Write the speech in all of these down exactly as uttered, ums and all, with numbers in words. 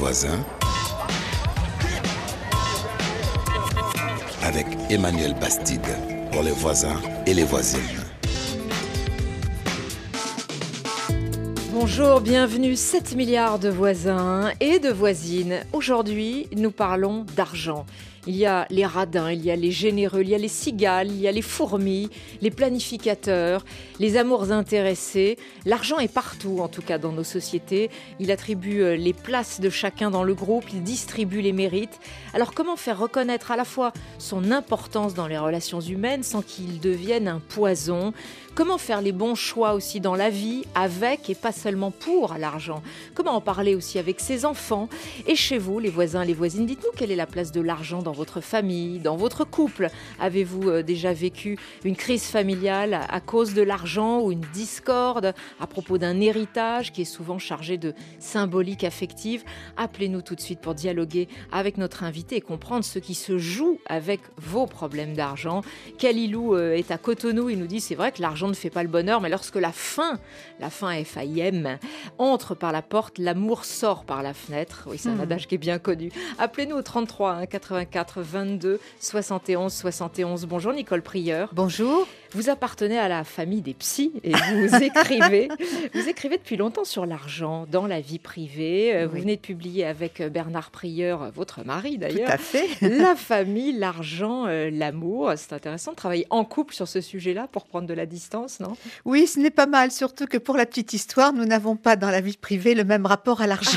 voisins avec Emmanuel Bastide pour les voisins et les voisines. Bonjour, bienvenue, sept milliards de voisins et de voisines. Aujourd'hui, nous parlons d'argent. Il y a les radins, il y a les généreux, il y a les cigales, il y a les fourmis, les planificateurs, les amours intéressés. L'argent est partout, en tout cas dans nos sociétés. Il attribue les places de chacun dans le groupe, il distribue les mérites. Alors comment faire reconnaître à la fois son importance dans les relations humaines sans qu'il devienne un poison ? Comment faire les bons choix aussi dans la vie, avec et pas seulement pour l'argent ? Comment en parler aussi avec ses enfants ? Et chez vous, les voisins, les voisines, dites-nous quelle est la place de l'argent dans votre famille, dans votre couple ? Avez-vous déjà vécu une crise familiale à cause de l'argent ou une discorde à propos d'un héritage qui est souvent chargé de symbolique affective ? Appelez-nous tout de suite pour dialoguer avec notre invité et comprendre ce qui se joue avec vos problèmes d'argent. Kalilou est à Cotonou, il nous dit c'est vrai que l'argent ne fait pas le bonheur, mais lorsque la faim, la faim F A I M, entre par la porte, l'amour sort par la fenêtre. Oui, c'est un adage qui est bien connu. Appelez-nous au trente-trois hein, quatre-vingt-quatre vingt-deux soixante et onze soixante et onze. Bonjour Nicole Prieur. Bonjour. Vous appartenez à la famille des psys et vous écrivez, vous écrivez depuis longtemps sur l'argent dans la vie privée. Vous oui. venez de publier avec Bernard Prieur, votre mari d'ailleurs. Tout à fait. La famille, l'argent, euh, l'amour. C'est intéressant de travailler en couple sur ce sujet-là pour prendre de la distance, non ? Oui, ce n'est pas mal, surtout que pour la petite histoire, nous n'avons pas dans la vie privée le même rapport à l'argent.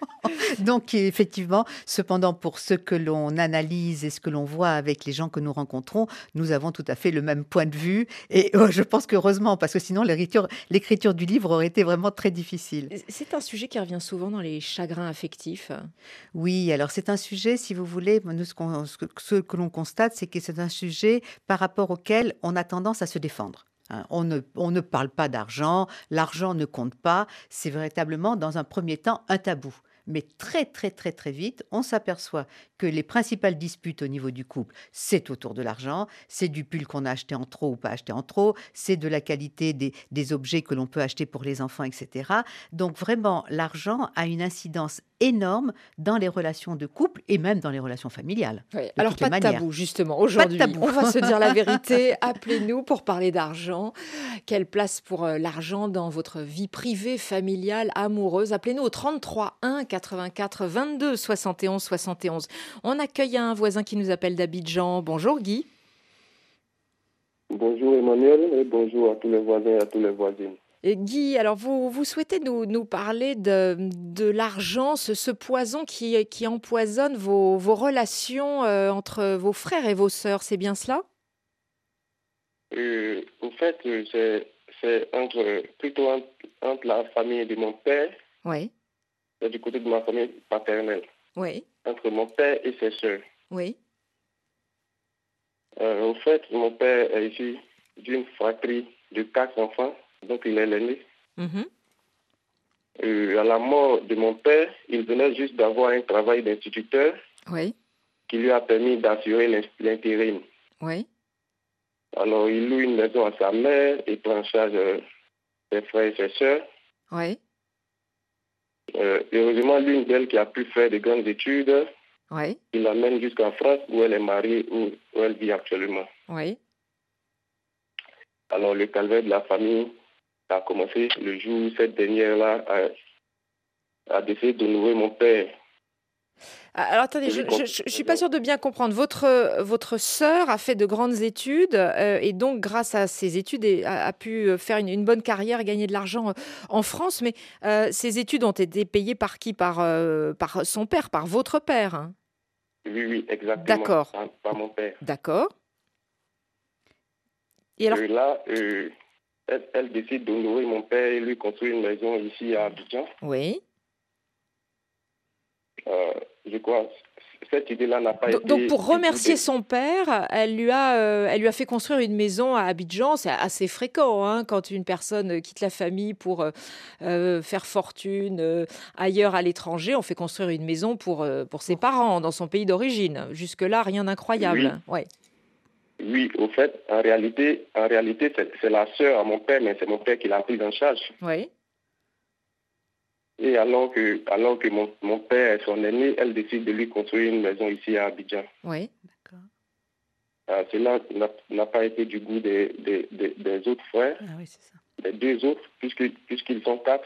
Donc effectivement, cependant, pour ce que l'on analyse et ce que l'on voit avec les gens que nous rencontrons, nous avons tout à fait le même point de vue. Et oh, je pense qu'heureusement, parce que sinon l'écriture, l'écriture du livre aurait été vraiment très difficile. C'est un sujet qui revient souvent dans les chagrins affectifs. Oui, alors c'est un sujet, si vous voulez, nous, ce, qu'on, ce, que, ce que l'on constate, c'est que c'est un sujet par rapport auquel on a tendance à se défendre. On ne, on ne parle pas d'argent, l'argent ne compte pas, c'est véritablement dans un premier temps un tabou. Mais très, très, très, très vite, on s'aperçoit que les principales disputes au niveau du couple, c'est autour de l'argent, c'est du pull qu'on a acheté en trop ou pas acheté en trop, c'est de la qualité des, des objets que l'on peut acheter pour les enfants, et cetera. Donc vraiment, l'argent a une incidence énorme dans les relations de couple et même dans les relations familiales. Oui. Alors pas de manières. tabou, justement. Aujourd'hui, on va se dire la vérité. Appelez-nous pour parler d'argent. Quelle place pour l'argent dans votre vie privée, familiale, amoureuse ? Appelez-nous au trente-trois un quatre-vingt-quatre vingt-deux soixante et onze soixante et onze. On accueille un voisin qui nous appelle d'Abidjan. Bonjour Guy. Bonjour Emmanuel et bonjour à tous les voisins et à tous les voisines. Et Guy, alors vous, vous souhaitez nous, nous parler de, de l'argent, ce, ce poison qui, qui empoisonne vos, vos relations euh, entre vos frères et vos sœurs, c'est bien cela ? euh, Au fait, c'est, c'est entre, plutôt entre, entre la famille de mon père, oui. et du côté de ma famille paternelle, oui. entre mon père et ses sœurs. Oui. Euh, au fait, mon père est issu d'une fratrie de quatre enfants. Donc, il est l'aîné. Mm-hmm. Euh, à la mort de mon père, il venait juste d'avoir un travail d'instituteur oui. qui lui a permis d'assurer l'intérim. Oui. Alors, il loue une maison à sa mère et prend en charge euh, ses frères et ses sœurs. Oui. Euh, heureusement, l'une d'elles qui a pu faire de grandes études, oui. il l'amène jusqu'en France où elle est mariée, où, où elle vit actuellement. Oui. Alors, le calvaire de la famille a commencé le jour où cette dernière-là a, a décidé de nouer mon père. Alors attendez, je ne suis pas sûre de bien comprendre. Votre, votre sœur a fait de grandes études euh, et donc grâce à ses études a, a pu faire une, une bonne carrière et gagner de l'argent en France. Mais euh, ces études ont été payées par qui ? Par, euh, par son père, par votre père hein ? Oui, oui, exactement. D'accord. Par, par mon père. D'accord. Et alors... Et là, euh, elle, elle décide de nourrir mon père et lui construire une maison ici à Abidjan. Oui. Euh, je crois cette idée-là n'a pas donc, été... Donc, pour remercier son père, elle lui, a, euh, elle lui a fait construire une maison à Abidjan. C'est assez fréquent hein, quand une personne quitte la famille pour euh, faire fortune euh, ailleurs à l'étranger. On fait construire une maison pour, euh, pour ses parents, dans son pays d'origine. Jusque-là, rien d'incroyable. Oui. Ouais. Oui, au fait, en réalité, en réalité c'est, c'est la sœur à mon père, mais c'est mon père qui l'a prise en charge. Oui. Et alors que, alors que mon, mon père et son aîné, elle décide de lui construire une maison ici à Abidjan. Oui. D'accord. Euh, cela n'a, n'a pas été du goût des, des, des, des autres frères, Ah oui, c'est ça. des deux autres, puisque, puisqu'ils sont quatre.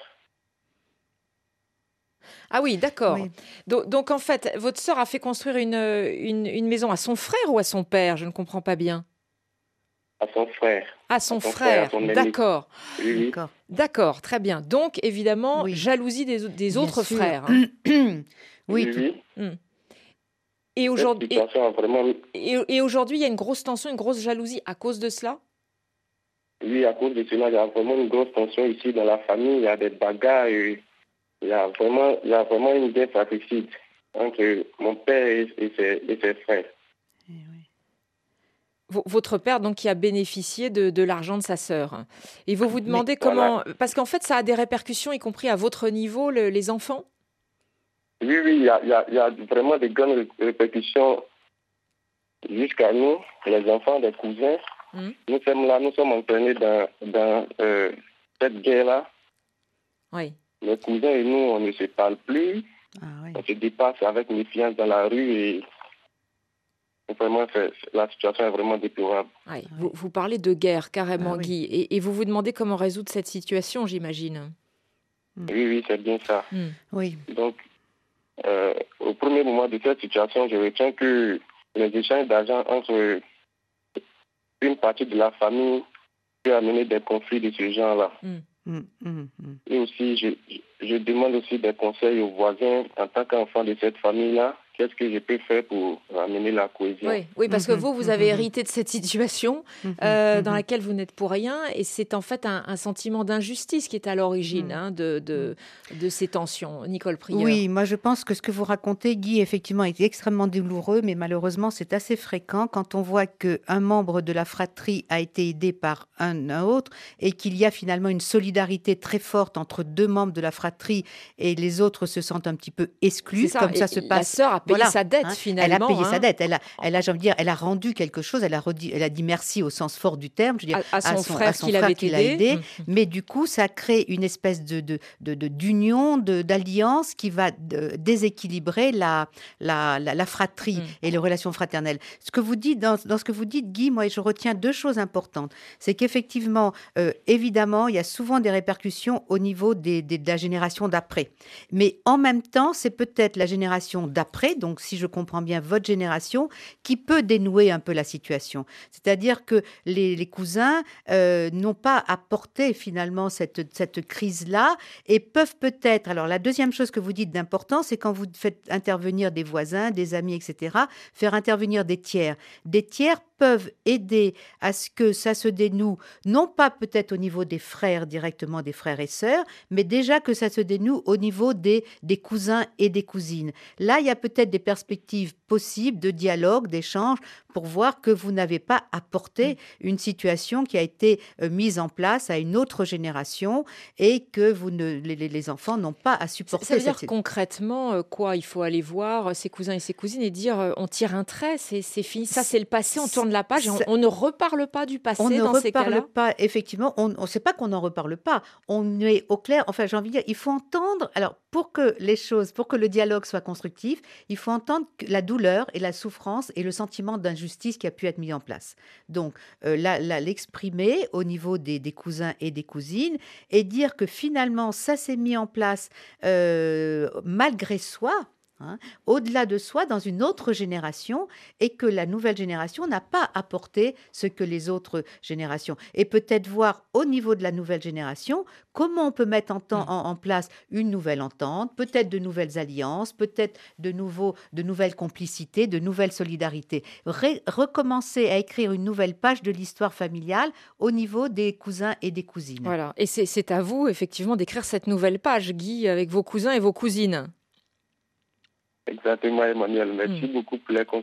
Ah oui, d'accord. Oui. Donc, donc, en fait, votre sœur a fait construire une, une, une maison à son frère ou à son père? Je ne comprends pas bien. À son frère. À son, À son frère, frère, à son aîné. d'accord. Oui, oui. D'accord. D'accord, très bien. Donc, évidemment, Oui. jalousie des, au- des Bien autres sûr. frères. hein. Oui, Oui, tout- oui. Hmm. Et Cette aujourd'hui, et, situation a vraiment... et- et aujourd'hui, il y a une grosse tension, une grosse jalousie à cause de cela? Oui, à cause de cela, il y a vraiment une grosse tension ici dans la famille. Il y a des bagarres. et Il y a vraiment, il y a vraiment une guerre fratricide entre mon père et, et, ses, et ses frères. Eh oui. V- Votre père, donc, qui a bénéficié de, de l'argent de sa sœur. Et vous vous Mais- demandez comment... Parce qu'en fait, ça a des répercussions, y compris à votre niveau, le- les enfants? Oui, oui, il y a, il y a, il y a vraiment de grandes ré- répercussions jusqu'à nous, les enfants, les cousins. Mm. Nous sommes là, nous sommes entraînés dans, dans euh, cette guerre-là. Oui. Mes cousins et nous, on ne se parle plus. Ah oui. On se dépasse avec méfiance dans la rue et vraiment, c'est- la situation est vraiment déplorable. Oui. Vous, vous parlez de guerre, carrément, Ah oui. Guy. Et, et vous vous demandez comment résoudre cette situation, j'imagine. Oui, oui, c'est bien ça. Mm. Oui. Donc, euh, au premier moment de cette situation, je retiens que les échanges d'argent entre une partie de la famille peut amener des conflits de ce genre-là. Mm, mm, mm. Et aussi, je, je demande aussi des conseils aux voisins en tant qu'enfant de cette famille-là. Qu'est-ce que je peux faire pour amener la cohésion? Oui, oui, parce que Mhm, vous, vous avez mhm. hérité de cette situation Mhm, euh, mhm. dans laquelle vous n'êtes pour rien, et c'est en fait un, un sentiment d'injustice qui est à l'origine Mhm. hein, de, de, de ces tensions. Nicole Prieur. Oui, moi je pense que ce que vous racontez, Guy, effectivement, est extrêmement douloureux, mais malheureusement c'est assez fréquent quand on voit qu'un membre de la fratrie a été aidé par un autre et qu'il y a finalement une solidarité très forte entre deux membres de la fratrie et les autres se sentent un petit peu exclus, C'est ça. comme ça Et se la passe. sœur a payé Voilà, sa dette hein. finalement. Elle a payé hein, sa dette. Elle a, elle a, j'ai envie de dire, elle a rendu quelque chose. Elle a, redit, elle a dit merci au sens fort du terme. Je veux dire, à, à son, à son, frère à son qui frère l'avait qui l'a aidé. aidé. Mhm. Mais du coup, ça crée une espèce de, de, de, de- d'union, de, d'alliance qui va de- déséquilibrer la, la, la, la fratrie Mm. et les relations fraternelles. Ce que vous dites, dans, dans ce que vous dites, Guy, moi, je retiens deux choses importantes. C'est qu'effectivement, euh, évidemment, il y a souvent des répercussions au niveau des, des- de la génération d'après. Mais en même temps, c'est peut-être la génération d'après, donc si je comprends bien votre génération, qui peut dénouer un peu la situation. C'est-à-dire que les, les cousins euh, n'ont pas apporté finalement cette, cette crise-là et peuvent peut-être... Alors la deuxième chose que vous dites d'important, c'est quand vous faites intervenir des voisins, des amis, et cetera, faire intervenir des tiers. Des tiers peuvent aider à ce que ça se dénoue, non pas peut-être au niveau des frères, directement des frères et sœurs, mais déjà que ça se dénoue au niveau des, des cousins et des cousines. Là, il y a peut-être des perspectives possibles de dialogue, d'échange, pour voir que vous n'avez pas apporté une situation qui a été euh, mise en place à une autre génération et que vous ne, les, les- les enfants n'ont pas à Ça, supporter. ça veut dire cette- concrètement euh, quoi? Il faut aller voir euh, ses cousins et ses cousines et dire euh, on tire un trait, c'est c'est fini, ça c'est le passé, on tourne la page et on, Ça- on ne reparle pas du passé On ne dans ces reparle cas-là. pas, effectivement, on ne sait pas qu'on n'en reparle pas. On est au clair, enfin j'ai envie de dire, il faut entendre, alors pour que les choses, pour que le dialogue soit constructif, il faut entendre que la douleur et la souffrance et le sentiment d'injustice qui a pu être mis en place. Donc euh, là, là, l'exprimer au niveau des, des cousins et des cousines et dire que finalement ça s'est mis en place euh, malgré soi. hein, au-delà de soi, dans une autre génération, et que la nouvelle génération n'a pas apporté ce que les autres générations. Et peut-être voir au niveau de la nouvelle génération comment on peut mettre en, temps- en- en place une nouvelle entente, peut-être de nouvelles alliances, peut-être de, nouveaux, de nouvelles complicités, de nouvelles solidarités. Ré- recommencer à écrire une nouvelle page de l'histoire familiale au niveau des cousins et des cousines. Voilà. Et c'est c'est à vous, effectivement, d'écrire cette nouvelle page, Guy, avec vos cousins et vos cousines. Exactement, Emmanuel. Merci Mm. beaucoup pour les conseils.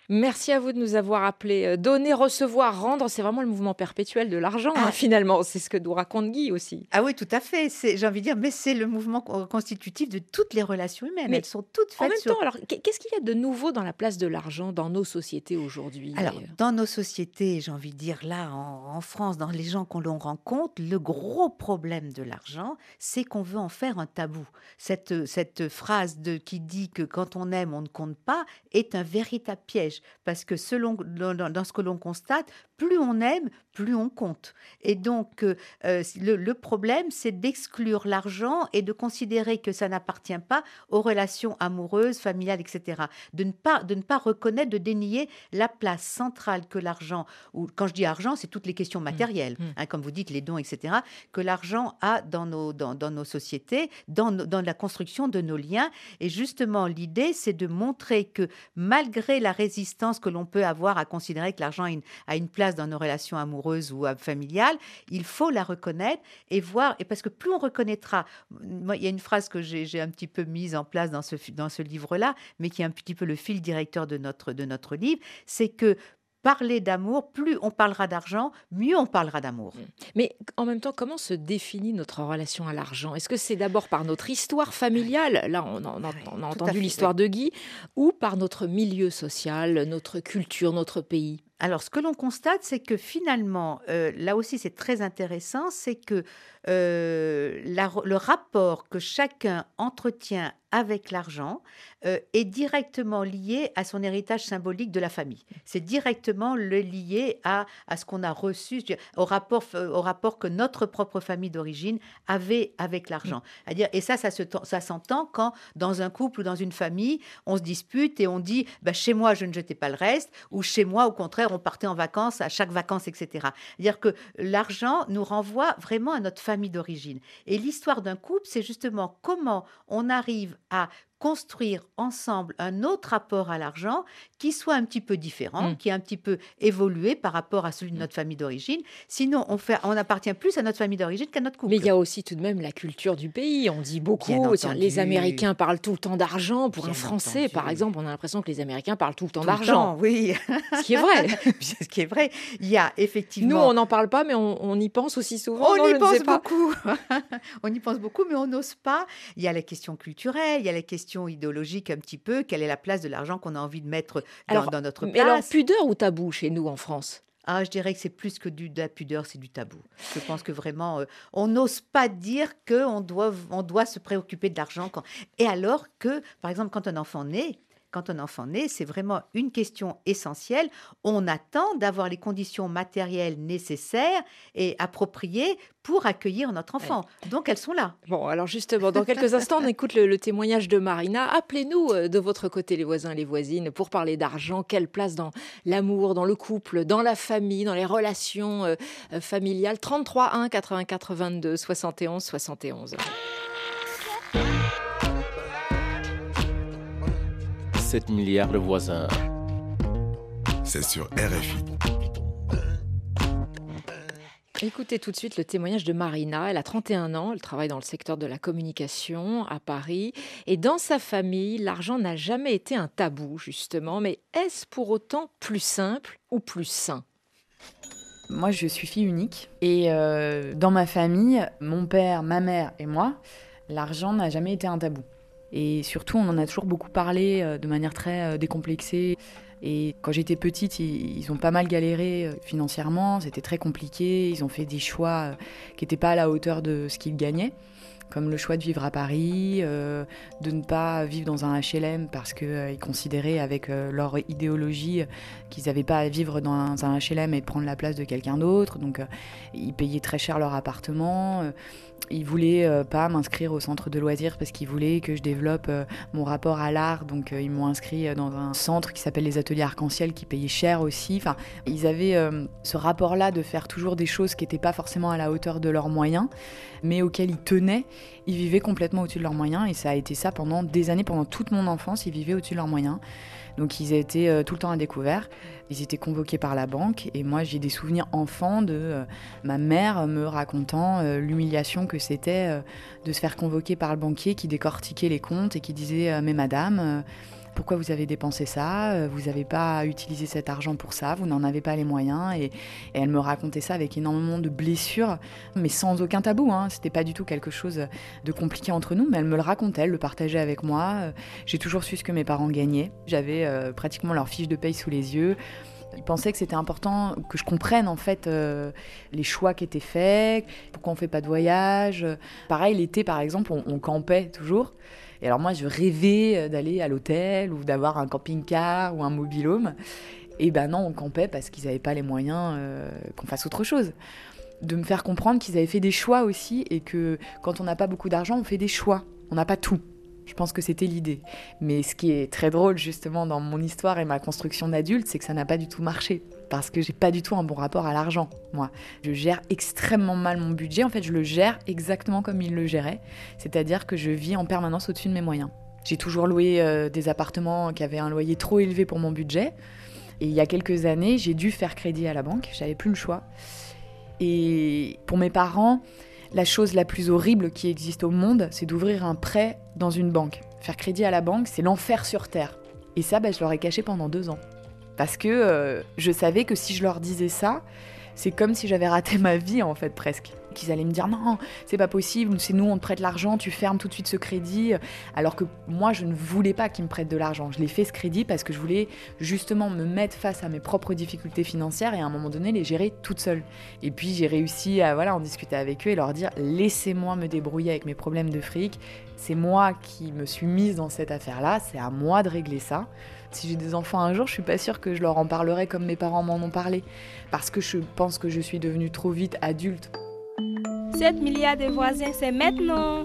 Merci à vous de nous avoir appelés. Donner, recevoir, rendre, c'est vraiment le mouvement perpétuel de l'argent, ah. hein, finalement. C'est ce que nous raconte Guy aussi. Ah oui, tout à fait. C'est, j'ai envie de dire, mais c'est le mouvement constitutif de toutes les relations humaines. Mais elles sont toutes faites en même sur... temps, alors, qu'est-ce qu'il y a de nouveau dans la place de l'argent dans nos sociétés aujourd'hui? Alors, dans nos sociétés, j'ai envie de dire, là, en, en France, dans les gens qu'on l'on rencontre, le gros problème de l'argent, c'est qu'on veut en faire un tabou. Cette, cette phrase de, qui dit que quand on aime, on ne compte pas, est un véritable piège. Parce que selon dans, dans ce que l'on constate, plus on aime, plus on compte. Et donc, euh, le, le problème, c'est d'exclure l'argent et de considérer que ça n'appartient pas aux relations amoureuses, familiales, et cetera. De ne pas, de ne pas reconnaître, de dénier la place centrale que l'argent, ou quand je dis argent, c'est toutes les questions matérielles, mmh. hein, comme vous dites, les dons, et cetera, que l'argent a dans nos, dans, dans nos sociétés, dans, nos, dans la construction de nos liens. Et justement, l'idée, c'est de montrer que malgré la résistance que l'on peut avoir à considérer que l'argent a une, a une place dans nos relations amoureuses ou familiales, il faut la reconnaître et voir, et parce que plus on reconnaîtra, moi, il y a une phrase que j'ai, j'ai un petit peu mise en place dans ce, dans ce livre-là, mais qui est un petit peu le fil directeur de notre, de notre livre, c'est que parler d'amour, plus on parlera d'argent, mieux on parlera d'amour. Mais en même temps, comment se définit notre relation à l'argent? Est-ce que c'est d'abord par notre histoire familiale, là on, on, on, on a entendu l'histoire de Guy, ou par notre milieu social, notre culture, notre pays? Alors, ce que l'on constate, c'est que finalement, euh, là aussi c'est très intéressant, c'est que euh, la, le rapport que chacun entretient avec l'argent euh, est directement lié à son héritage symbolique de la famille. C'est directement le lié à, à ce qu'on a reçu, au rapport, au rapport que notre propre famille d'origine avait avec l'argent. C'est-à-dire, et ça, ça, se, ça s'entend quand, dans un couple ou dans une famille, on se dispute et on dit bah, « chez moi, je ne jetais pas le reste » ou « chez moi, au contraire, on partait en vacances à chaque vacances, et cetera » C'est-à-dire que l'argent nous renvoie vraiment à notre famille d'origine. Et l'histoire d'un couple, c'est justement comment on arrive à construire ensemble un autre rapport à l'argent qui soit un petit peu différent, mmh. qui est un petit peu évolué par rapport à celui de notre famille d'origine. Sinon, on, fait, on appartient plus à notre famille d'origine qu'à notre couple. Mais il y a aussi tout de même la culture du pays. On dit beaucoup, tiens, les Américains parlent tout le temps d'argent. Pour Bien un Français, entendu. Par exemple, on a l'impression que les Américains parlent tout le temps tout d'argent. Le temps, oui. Ce qui est vrai. Ce qui est vrai. Il y a effectivement... Nous, on n'en parle pas, mais on, on y pense aussi souvent. On non, y pense beaucoup. On y pense beaucoup, mais on n'ose pas. Il y a la question culturelle, il y a la question idéologique un petit peu, quelle est la place de l'argent qu'on a envie de mettre dans, alors, dans notre place. Mais alors, pudeur ou tabou chez nous en France? Ah, je dirais que c'est plus que du, de la pudeur, c'est du tabou. Je pense que vraiment, euh, on n'ose pas dire qu'on doit, on doit se préoccuper de l'argent. Quand... Et alors que, par exemple, quand un enfant naît, Quand un enfant naît, c'est vraiment une question essentielle. On attend d'avoir les conditions matérielles nécessaires et appropriées pour accueillir notre enfant. Ouais. Donc, elles sont là. Bon, alors justement, dans quelques instants, on écoute le, le témoignage de Marina. Appelez-nous de votre côté, les voisins et les voisines, pour parler d'argent. Quelle place dans l'amour, dans le couple, dans la famille, dans les relations euh, familiales. trente-trois un quatre-vingt-quatre vingt-deux soixante et onze soixante et onze. sept milliards de voisins. C'est sur R F I. Écoutez tout de suite le témoignage de Marina. Elle a trente et un ans, elle travaille dans le secteur de la communication à Paris. Et dans sa famille, l'argent n'a jamais été un tabou, justement. Mais est-ce pour autant plus simple ou plus sain ? Moi, je suis fille unique. Et euh, dans ma famille, mon père, ma mère et moi, l'argent n'a jamais été un tabou. Et surtout, on en a toujours beaucoup parlé euh, de manière très euh, décomplexée. Et quand j'étais petite, ils, ils ont pas mal galéré euh, financièrement. C'était très compliqué. Ils ont fait des choix euh, qui n'étaient pas à la hauteur de ce qu'ils gagnaient, comme le choix de vivre à Paris, euh, de ne pas vivre dans un H L M parce qu'ils euh, considéraient avec euh, leur idéologie euh, qu'ils n'avaient pas à vivre dans un, un H L M et de prendre la place de quelqu'un d'autre. Donc, euh, ils payaient très cher leur appartement. Euh, Ils voulaient euh, pas m'inscrire au centre de loisirs parce qu'ils voulaient que je développe euh, mon rapport à l'art. Donc euh, ils m'ont inscrit dans un centre qui s'appelle les Ateliers Arc-en-Ciel, qui payait cher aussi. Enfin, ils avaient euh, ce rapport-là de faire toujours des choses qui n'étaient pas forcément à la hauteur de leurs moyens, mais auxquels ils tenaient. Ils vivaient complètement au-dessus de leurs moyens et ça a été ça pendant des années, pendant toute mon enfance. Ils vivaient au-dessus de leurs moyens. Donc ils étaient euh, tout le temps à découvert. Ils étaient convoqués par la banque et moi j'ai des souvenirs enfants de euh, ma mère me racontant euh, l'humiliation que c'était euh, de se faire convoquer par le banquier qui décortiquait les comptes et qui disait euh, « Mais madame, euh, pourquoi vous avez dépensé ça, vous n'avez pas utilisé cet argent pour ça, vous n'en avez pas les moyens. Et, et elle me racontait ça avec énormément de blessures, mais sans aucun tabou. Hein. C'était pas du tout quelque chose de compliqué entre nous, mais elle me le racontait, elle le partageait avec moi. J'ai toujours su ce que mes parents gagnaient. J'avais euh, pratiquement leur fiche de paye sous les yeux. Ils pensaient que c'était important que je comprenne en fait euh, les choix qui étaient faits, pourquoi on ne fait pas de voyage. Pareil, l'été par exemple, on, on campait toujours. Et alors moi, je rêvais d'aller à l'hôtel ou d'avoir un camping-car ou un mobil-home. Et ben non, on campait parce qu'ils n'avaient pas les moyens euh, qu'on fasse autre chose. De me faire comprendre qu'ils avaient fait des choix aussi et que quand on n'a pas beaucoup d'argent, on fait des choix. On n'a pas tout. Je pense que c'était l'idée. Mais ce qui est très drôle, justement, dans mon histoire et ma construction d'adulte, c'est que ça n'a pas du tout marché. Parce que j'ai pas du tout un bon rapport à l'argent, moi. Je gère extrêmement mal mon budget. En fait, je le gère exactement comme il le gérait. C'est-à-dire que je vis en permanence au-dessus de mes moyens. J'ai toujours loué euh, des appartements qui avaient un loyer trop élevé pour mon budget. Et il y a quelques années, j'ai dû faire crédit à la banque. J'avais plus le choix. Et pour mes parents, la chose la plus horrible qui existe au monde, c'est d'ouvrir un prêt dans une banque. Faire crédit à la banque, c'est l'enfer sur terre. Et ça, bah, je leur ai caché pendant deux ans. Parce que euh, je savais que si je leur disais ça, c'est comme si j'avais raté ma vie, en fait, presque. Qu'ils allaient me dire « Non, c'est pas possible, c'est nous, on te prête l'argent, tu fermes tout de suite ce crédit. » Alors que moi, je ne voulais pas qu'ils me prêtent de l'argent. Je l'ai fait, ce crédit, parce que je voulais justement me mettre face à mes propres difficultés financières et à un moment donné, les gérer toute seule. Et puis, j'ai réussi à voilà, en discuter avec eux et leur dire « Laissez-moi me débrouiller avec mes problèmes de fric. C'est moi qui me suis mise dans cette affaire-là, c'est à moi de régler ça. » Si j'ai des enfants un jour, je suis pas sûre que je leur en parlerai comme mes parents m'en ont parlé. Parce que je pense que je suis devenue trop vite adulte. sept milliards de voisins, c'est maintenant.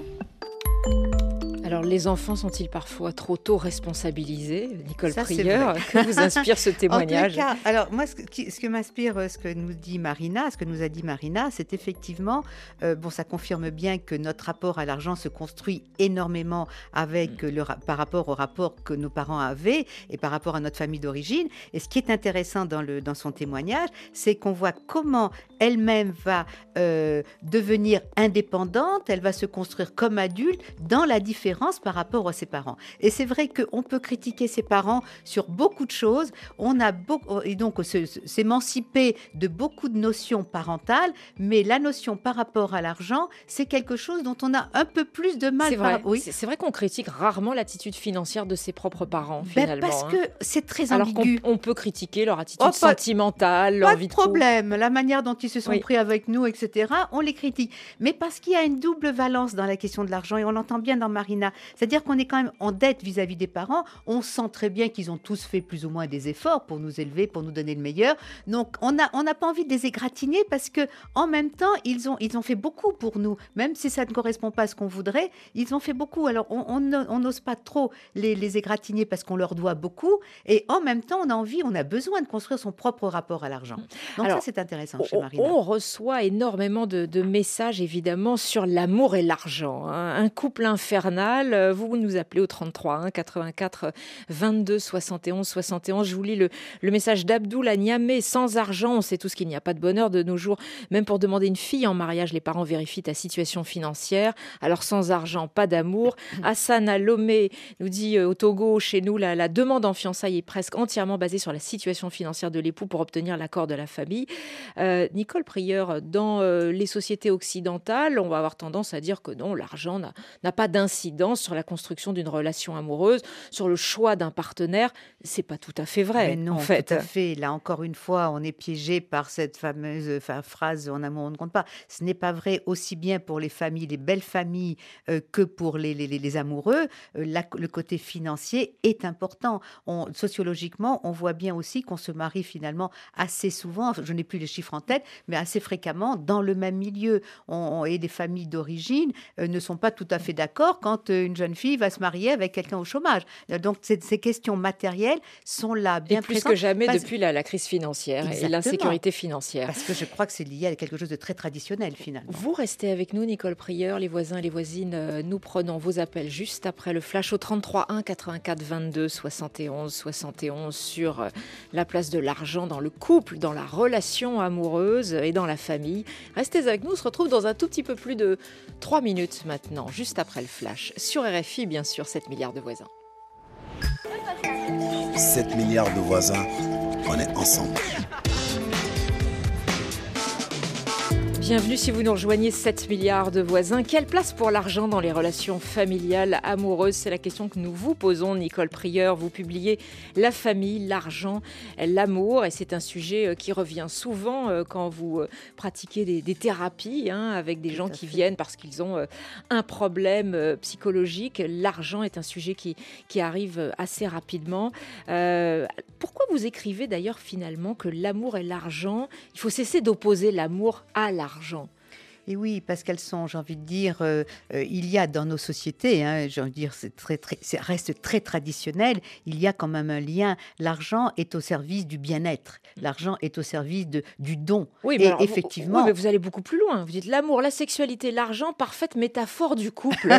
Alors, les enfants sont-ils parfois trop tôt responsabilisés? Nicole Ça, c'est Prieur, vrai. que vous inspire ce témoignage? En tous les cas, alors moi, ce que, ce que m'inspire, ce que nous dit Marina, ce que nous a dit Marina, c'est effectivement, euh, bon, ça confirme bien que notre rapport à l'argent se construit énormément avec le, par rapport au rapport que nos parents avaient et par rapport à notre famille d'origine. Et ce qui est intéressant dans, le, dans son témoignage, c'est qu'on voit comment elle-même va euh, devenir indépendante, elle va se construire comme adulte dans la différence par rapport à ses parents. Et c'est vrai qu'on peut critiquer ses parents sur beaucoup de choses, on a beaucoup, et donc se, se, s'émanciper de beaucoup de notions parentales, mais la notion par rapport à l'argent, c'est quelque chose dont on a un peu plus de mal. C'est vrai, par... oui. c'est, c'est vrai qu'on critique rarement l'attitude financière de ses propres parents, Ben finalement. parce hein. que c'est très Alors ambigu. qu'on on peut critiquer leur attitude Oh, pas- sentimentale, leur Pas vie de de couple. problème, la manière dont ils se sont Oui. pris avec nous, et cetera, on les critique. Mais parce qu'il y a une double valence dans la question de l'argent, et on l'entend bien dans Marina, c'est-à-dire qu'on est quand même en dette vis-à-vis des parents, on sent très bien qu'ils ont tous fait plus ou moins des efforts pour nous élever, pour nous donner le meilleur, donc on n'a on n'a pas envie de les égratigner parce que en même temps, ils ont, ils ont fait beaucoup pour nous, même si ça ne correspond pas à ce qu'on voudrait, ils ont fait beaucoup, alors on on ne- on n'ose pas trop les, les égratigner parce qu'on leur doit beaucoup, et en même temps, on a envie, on a besoin de construire son propre rapport à l'argent. Donc Alors, ça, c'est intéressant chez On, Marina. on reçoit énormément de, de messages, évidemment, sur l'amour et l'argent. hein. Un couple infernal, euh, vous nous appelez au trente-trois hein, quatre-vingt-quatre vingt-deux soixante et onze soixante et onze. Je vous lis le, le message d'Abdoul à Niamey. Sans argent, on sait tous qu'il n'y a pas de bonheur de nos jours. Même pour demander une fille en mariage, les parents vérifient ta situation financière. Alors sans argent, pas d'amour. Hassan à Lomé nous dit euh, au Togo, chez nous, la, la demande en fiançailles est presque entièrement basée sur la situation financière de l'époux pour obtenir l'accord de la famille. Euh, Nicole Prieur, dans euh, les sociétés occidentales, on va avoir tendance à dire que non, l'argent n'a, n'a pas d'incidence sur la construction d'une relation amoureuse, sur le choix d'un partenaire. C'est pas tout à fait vrai, Mais non, en fait. tout à fait. Là, encore une fois, on est piégé par cette fameuse enfin, phrase « en amour, on ne compte pas ». Ce n'est pas vrai aussi bien pour les familles, les belles familles, euh, que pour les, les, les- les amoureux. Euh, la- le côté financier est important. On, sociologiquement, on voit bien aussi qu'on se marie finalement assez souvent, je n'ai plus les chiffres en tête, mais assez fréquemment dans le même milieu. On, on- et les familles d'origine euh, ne sont pas tout à fait d'accord quand euh, une jeune fille va se marier avec quelqu'un au chômage. Euh, Donc, ces, ces questions matérielles sont là bien Et plus présentes que jamais parce- depuis la, la crise financière et Exactement. l'insécurité financière. Parce que je crois que c'est lié à quelque chose de très traditionnel, finalement. Vous restez avec nous, Nicole Prieur, les voisins et les voisines. euh, Nous prenons vos appels juste après le flash au trente-trois un quatre-vingt-quatre vingt-deux soixante et onze soixante et onze sur euh, la place de l'argent dans le couple, dans la relation amoureuse et dans la famille. Restez avec nous, on se retrouve dans un tout petit peu plus de trois minutes maintenant, juste après le flash. Sur R F I, bien sûr, sept milliards de voisins. sept milliards de voisins, on est ensemble. Bienvenue si vous nous rejoignez, sept milliards de voisins. Quelle place pour l'argent dans les relations familiales, amoureuses? C'est la question que nous vous posons, Nicole Prieur. Vous publiez La famille, l'argent, l'amour. Et c'est un sujet qui revient souvent quand vous pratiquez des, des thérapies hein, avec des gens qui viennent parce qu'ils ont un problème psychologique. L'argent est un sujet qui, qui arrive assez rapidement. Euh, pourquoi vous écrivez d'ailleurs finalement que l'amour et l'argent, il faut cesser d'opposer l'amour à l'argent? Et oui, parce qu'elles sont, j'ai envie de dire, euh, euh, il y a dans nos sociétés, hein, j'ai envie de dire, c'est très, très, ça reste très traditionnel, il y a quand même un lien. L'argent est au service du bien-être, l'argent est au service de, du don. Oui, mais et alors, effectivement, oui, mais vous allez beaucoup plus loin. Vous dites l'amour, la sexualité, l'argent, parfaite métaphore du couple.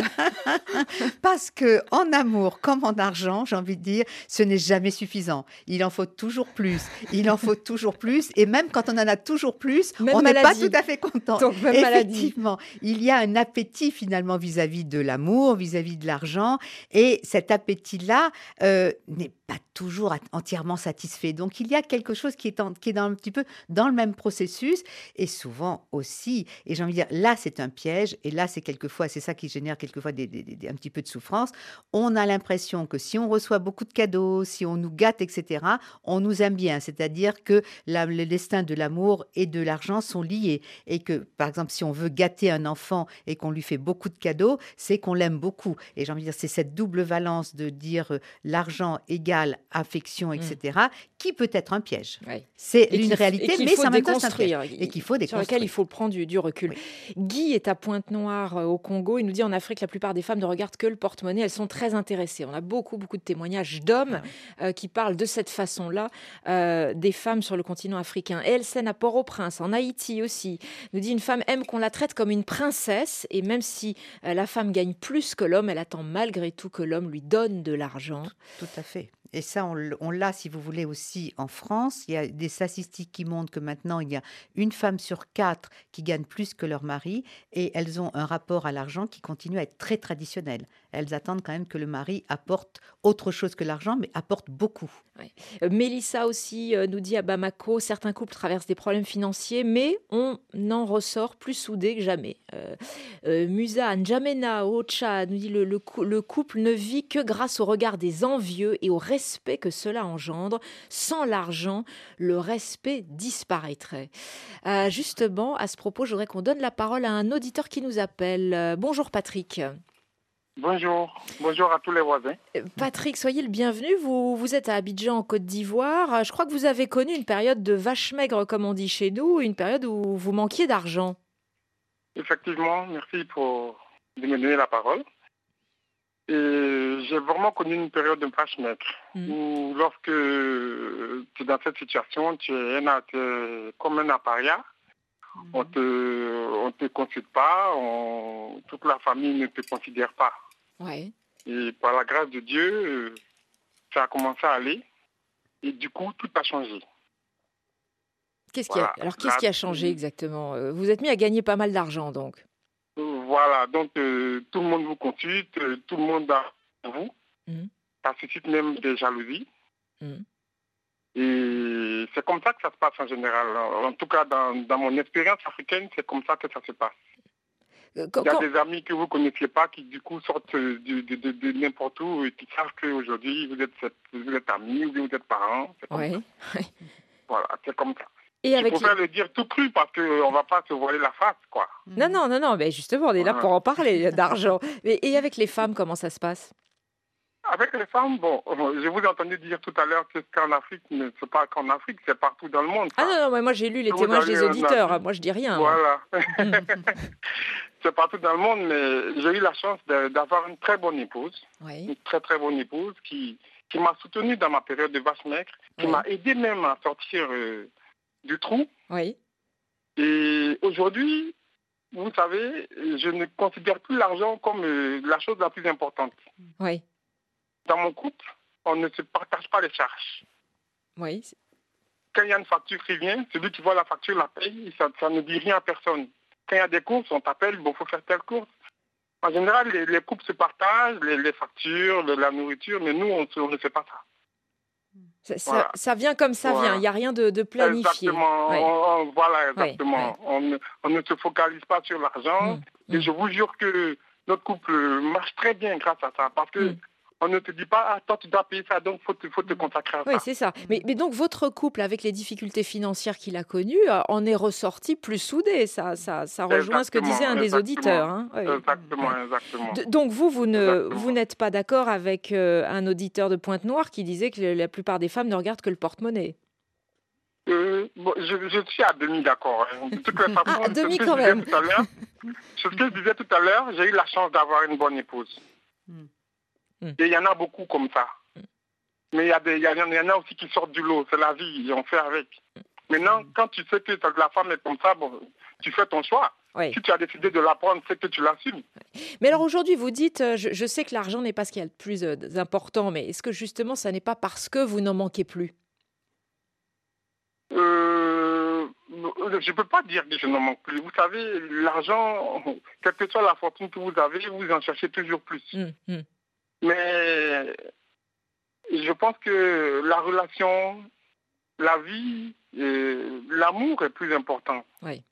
parce que en amour comme en argent, j'ai envie de dire, ce n'est jamais suffisant. Il en faut toujours plus, il en faut toujours plus, et même quand on en a toujours plus, Même on n'est pas maladie. tout à fait content. Donc, même maladie. Effectivement, il y a un appétit finalement vis-à-vis de l'amour, vis-à-vis de l'argent, et cet appétit-là euh, n'est pas toujours entièrement satisfait. Donc il y a quelque chose qui est, en, qui est dans, un petit peu dans le même processus, et souvent aussi, et j'ai envie de dire, là c'est un piège, et là c'est quelquefois, c'est ça qui génère quelquefois des, des, des, un petit peu de souffrance. On a l'impression que si on reçoit beaucoup de cadeaux, si on nous gâte, et cetera, on nous aime bien, c'est-à-dire que la, le destin de l'amour et de l'argent sont liés, et que par exemple si on veut gâter un enfant et qu'on lui fait beaucoup de cadeaux, c'est qu'on l'aime beaucoup. Et j'ai envie de dire, c'est cette double valence de dire euh, l'argent égale affection, et cetera, mmh. qui peut être un piège. Oui. C'est et une réalité, mais ça déconstruire et qu'il faut déconstruire. Sur lequel il faut prendre du, du recul. Oui. Guy est à Pointe-Noire, euh, au Congo. Il nous dit en Afrique, la plupart des femmes ne regardent que le porte-monnaie. Elles sont très intéressées. On a beaucoup, beaucoup de témoignages d'hommes ah oui. euh, qui parlent de cette façon-là euh, des femmes sur le continent africain. Elsen à Port-au-Prince, en Haïti aussi, nous dit une femme aime qu'on la traite comme une princesse et même si euh, la femme gagne plus que l'homme, elle attend malgré tout que l'homme lui donne de l'argent. Tout à fait. Et ça, on, on l'a, si vous voulez, aussi en France. Il y a des statistiques qui montrent que maintenant, il y a une femme sur quatre qui gagne plus que leur mari et elles ont un rapport à l'argent qui continue à être très traditionnel. Elles attendent quand même que le mari apporte autre chose que l'argent, mais apporte beaucoup. Ouais. Euh, Mélissa aussi euh, nous dit à Bamako, certains couples traversent des problèmes financiers, mais on en ressort plus soudés que jamais. Euh, euh, Musa N'Djamena au Tchad nous dit le, le, le couple ne vit que grâce au regard des envieux et au respect que cela engendre. Sans l'argent, le respect disparaîtrait. Euh, justement, à ce propos, je voudrais qu'on donne la parole à un auditeur qui nous appelle. Euh, bonjour Patrick. Bonjour, bonjour à tous les voisins. Patrick, soyez le bienvenu. Vous, vous êtes à Abidjan, en Côte d'Ivoire. Je crois que vous avez connu une période de vache maigre, comme on dit chez nous, une période où vous manquiez d'argent. Effectivement, merci pour de me donner la parole. Et j'ai vraiment connu une période de vache maigre, mmh. où lorsque tu es dans cette situation, tu es, un, tu es comme un paria. Mmh. On te, on te consulte pas, on, toute la famille ne te considère pas. Ouais. Et par la grâce de Dieu, ça a commencé à aller. Et du coup, tout a changé. Qu'est-ce voilà. qui a, alors, qu'est-ce la... qui a changé exactement? Vous êtes mis à gagner pas mal d'argent, donc. Voilà, donc euh, tout le monde vous consulte, euh, tout le monde a vous. Mmh. Ça suscite même des jalousies. Mmh. Et c'est comme ça que ça se passe en général. En tout cas, dans, dans mon expérience africaine, c'est comme ça que ça se passe. Quand... Il y a des amis que vous ne connaissiez pas qui, du coup, sortent de, de, de, de n'importe où et qui savent qu'aujourd'hui, vous êtes, vous êtes amis ou vous êtes parents. C'est comme oui. ça. Voilà, c'est comme ça. Et avec Il faut les... le dire tout cru parce qu'on ne va pas se voiler la face, quoi. Non, non, non, non, mais justement, on est voilà. là pour en parler d'argent. Et, et avec les femmes, comment ça se passe? Avec les femmes, bon, je vous ai entendu dire tout à l'heure que c'est qu'en Afrique, mais ce n'est pas qu'en Afrique, c'est partout dans le monde. Ah non, non, mais moi j'ai lu les vous témoignages des auditeurs, moi je dis rien. Voilà. C'est partout dans le monde, mais j'ai eu la chance de, d'avoir une très bonne épouse, oui. une très très bonne épouse qui, qui m'a soutenu dans ma période de vache maigre, qui oui. m'a aidé même à sortir euh, du trou. Oui. Et aujourd'hui, vous savez, je ne considère plus l'argent comme euh, la chose la plus importante. Oui. Dans mon couple, on ne se partage pas les charges. Oui. Quand il y a une facture qui vient, celui qui voit la facture la paye, ça, ça ne dit rien à personne. Quand il y a des courses, on t'appelle, bon, il faut faire telle course. En général, les, les couples se partagent, les, les factures, la nourriture, mais nous, on, on ne fait pas ça. Ça, ça, voilà. ça vient comme ça voilà. vient, il n'y a rien de, de planifié. Exactement, ouais. on, on, voilà, exactement. Ouais, ouais. On, ne, on ne se focalise pas sur l'argent. Mmh, et mmh. je vous jure que notre couple marche très bien grâce à ça. Parce que mmh. on ne te dit pas, ah, toi, tu dois payer ça, donc il faut, faut te consacrer à ça. Oui, c'est ça. Mais, mais donc, votre couple, avec les difficultés financières qu'il a connues, en est ressorti plus soudé. Ça, ça, ça rejoint exactement, ce que disait un des auditeurs. Hein. Oui. Exactement, ouais. exactement. De, donc, vous, vous, ne, vous n'êtes pas d'accord avec euh, un auditeur de Pointe-Noire qui disait que la plupart des femmes ne regardent que le porte-monnaie. Euh, bon, je, je suis à demi d'accord. Hein. De toute façon, ah, à demi quand même. C'est ce que je disais tout à l'heure, j'ai eu la chance d'avoir une bonne épouse. Mm. Et il y en a beaucoup comme ça. Mm. Mais il y, a des, il, y a, il y en a aussi qui sortent du lot, c'est la vie, et on fait avec. Maintenant, quand tu sais que la femme est comme ça, bon, tu fais ton choix. Oui. Si tu as décidé de l'apprendre, c'est que tu l'assumes. Mais alors aujourd'hui, vous dites, je, je sais que l'argent n'est pas ce qu'il y a de plus euh, important, mais est-ce que justement, ça n'est pas parce que vous n'en manquez plus ? Euh, je ne peux pas dire que je n'en manque plus. Vous savez, l'argent, quelle que soit la fortune que vous avez, vous en cherchez toujours plus. Mmh, mmh. Mais je pense que la relation, la vie, l'amour est plus important. Oui.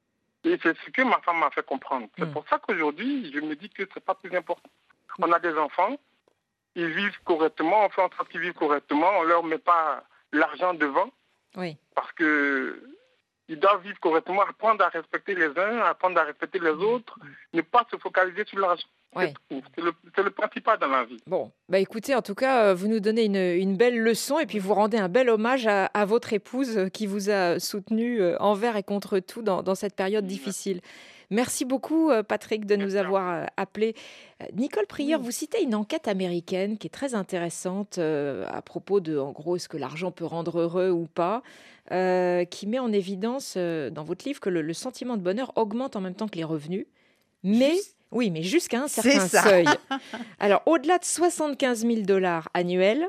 Et c'est ce que ma femme m'a fait comprendre. C'est mmh. pour ça qu'aujourd'hui, je me dis que ce n'est pas plus important. Mmh. On a des enfants, ils vivent correctement, on fait en sorte qu'ils vivent correctement, on ne leur met pas l'argent devant. Oui. Parce que ils doivent vivre correctement, apprendre à respecter les uns, apprendre à respecter les autres, ne pas se focaliser sur l'argent. Ouais. C'est, le, c'est le principal dans la vie. Bon, bah écoutez, en tout cas, vous nous donnez une, une belle leçon et puis vous rendez un bel hommage à, à votre épouse qui vous a soutenu envers et contre tout dans, dans cette période difficile. Merci beaucoup, Patrick, de nous avoir appelés. Nicole Prieur, vous citez une enquête américaine qui est très intéressante euh, à propos de, en gros, est-ce que l'argent peut rendre heureux ou pas, euh, qui met en évidence euh, dans votre livre que le, le sentiment de bonheur augmente en même temps que les revenus, mais... Juste... Oui, mais jusqu'à un certain seuil. Alors, au-delà de soixante-quinze mille dollars annuels,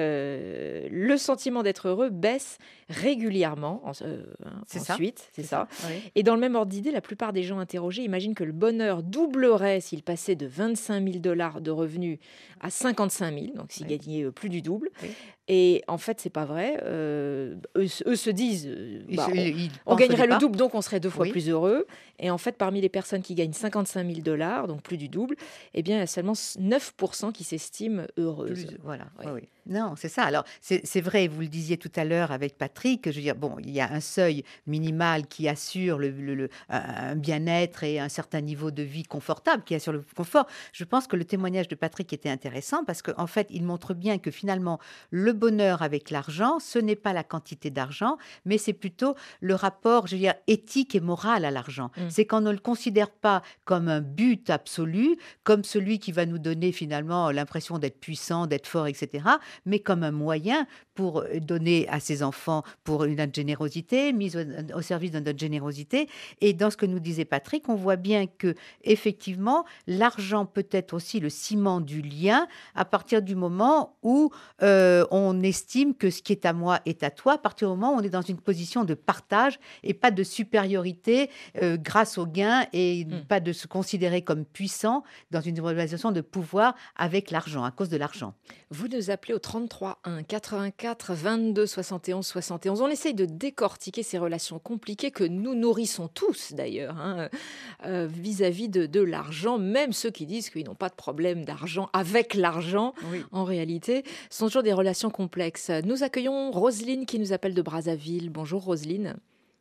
euh, le sentiment d'être heureux baisse régulièrement en, euh, c'est ensuite, ça. c'est, c'est ça. ça. Oui. Et dans le même ordre d'idée, la plupart des gens interrogés imaginent que le bonheur doublerait s'il passait de vingt-cinq mille dollars de revenus à cinquante-cinq mille, donc s'il oui. gagnait plus du double. Oui. Et en fait, c'est pas vrai. Euh, eux, eux se disent, bah, on, ils on gagnerait le double, donc on serait deux fois oui. plus heureux. Et en fait, parmi les personnes qui gagnent cinquante-cinq mille dollars, donc plus du double, eh bien, il y a seulement neuf pour cent qui s'estiment heureuses. Plus, voilà. Oui. Oui. Non, c'est ça. Alors, c'est, c'est vrai, vous le disiez tout à l'heure avec Patrick, je veux dire, bon, il y a un seuil minimal qui assure le, le, le, un bien-être et un certain niveau de vie confortable, qui assure le confort. Je pense que le témoignage de Patrick était intéressant parce qu'en fait, il montre bien que finalement, le bonheur avec l'argent, ce n'est pas la quantité d'argent, mais c'est plutôt le rapport, je veux dire, éthique et moral à l'argent. Mmh. C'est qu'on ne le considère pas comme un but absolu, comme celui qui va nous donner finalement l'impression d'être puissant, d'être fort, et cetera, mais comme un moyen pour donner à ses enfants pour une autre générosité, mise au, au service de notre générosité. Et dans ce que nous disait Patrick, on voit bien que effectivement, l'argent peut être aussi le ciment du lien à partir du moment où euh, on estime que ce qui est à moi est à toi, à partir du moment où on est dans une position de partage et pas de supériorité euh, grâce au gain et mmh. pas de se considérer comme puissant dans une relation de pouvoir avec l'argent, à cause de l'argent. Vous nous appelez au trente-trois un quatre-vingt-quatre vingt-deux soixante et onze soixante et onze. On essaye de décortiquer ces relations compliquées que nous nourrissons tous d'ailleurs hein, euh, vis-à-vis de, de l'argent. Même ceux qui disent qu'ils n'ont pas de problème d'argent avec l'argent, oui. en réalité, ce sont toujours des relations complexes. Nous accueillons Roselyne qui nous appelle de Brazzaville. Bonjour Roselyne.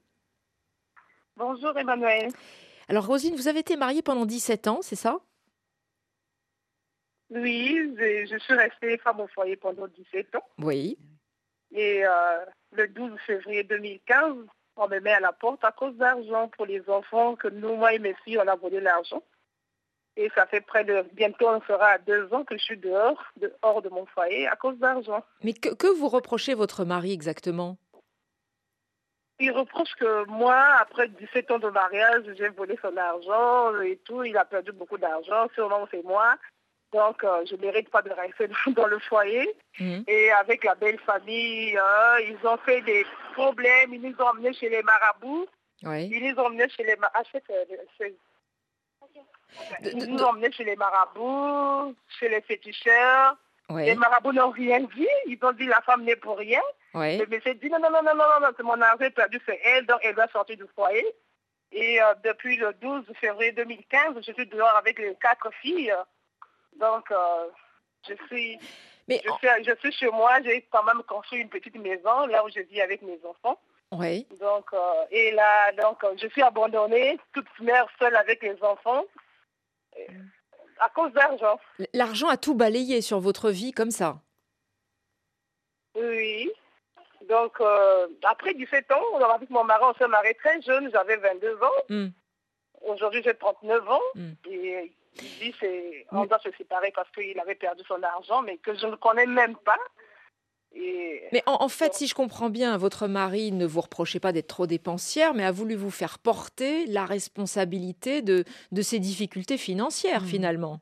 Bonjour Emmanuel. Alors Roselyne, vous avez été mariée pendant dix-sept ans, c'est ça ? Oui, je, je suis restée femme au foyer pendant dix-sept ans. Oui. Et euh, le douze février deux mille quinze, on me met à la porte à cause d'argent pour les enfants que nous, moi et mes filles, on a volé l'argent. Et ça fait près de, bientôt on sera à deux ans que je suis dehors, dehors de mon foyer à cause d'argent. Mais que, que vous reprochez votre mari exactement ? Il reproche que moi, après dix-sept ans de mariage, j'ai volé son argent et tout. Il a perdu beaucoup d'argent, sûrement c'est moi. Donc, euh, je ne mérite pas de rester dans le foyer. Mmh. Et avec la belle famille, euh, ils ont fait des problèmes. Ils nous ont emmenés chez les marabouts. Oui. Ils nous ont emmenés chez les marabouts. De, de, ils nous emmenaient chez les marabouts, chez les féticheurs. Oui. Les marabouts n'ont rien dit. Ils ont dit la femme n'est pour rien. Oui. Le monsieur dit non, non, non, non, non, non, c'est mon argent perdu, c'est elle, donc elle doit sortir du foyer. Et euh, depuis le douze février deux mille quinze, je suis dehors avec les quatre filles. Donc, euh, je suis... Mais je, suis, je suis chez moi, j'ai quand même construit une petite maison, là où je vis avec mes enfants. Oui. Donc, euh, et là, donc, je suis abandonnée, toute mère seule avec les enfants, à cause d'argent. L'argent a tout balayé sur votre vie comme ça? Oui. Donc, euh, après dix-sept ans, avec mon mari, on s'est mariés très jeune, j'avais vingt-deux ans. Mm. Aujourd'hui, j'ai trente-neuf ans. Mm. Et il dit c'est, on doit se séparer parce qu'il avait perdu son argent, mais que je ne connais même pas. Et mais en, en fait, donc, si je comprends bien, votre mari ne vous reprochait pas d'être trop dépensière, mais a voulu vous faire porter la responsabilité de, de ses difficultés financières, mmh. finalement.